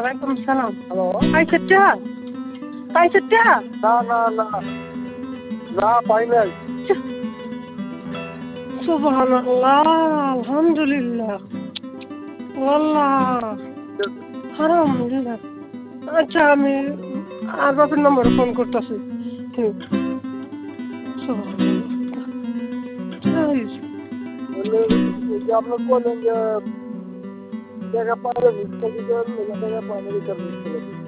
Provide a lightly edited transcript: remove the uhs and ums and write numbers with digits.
ওয়ালাইকুম সালাম। হ্যালো। পাইছেটা পাইছেটা না না না না, পাই নাই। সুবহানাল্লাহ, আলহামদুলিল্লাহ, ওয়াল্লাহ আলহামদুলিল্লাহ। আচ্ছা, আমি আর বাপের নম্বরে ফোন করতেছি। সুবহানাল্লাহ। বললে ওই যে আপনার বললেন যে জায়গা পাইলে মিস করে দিতে, জায়গা পাইলে রিটার্ন মিস করে দিতে।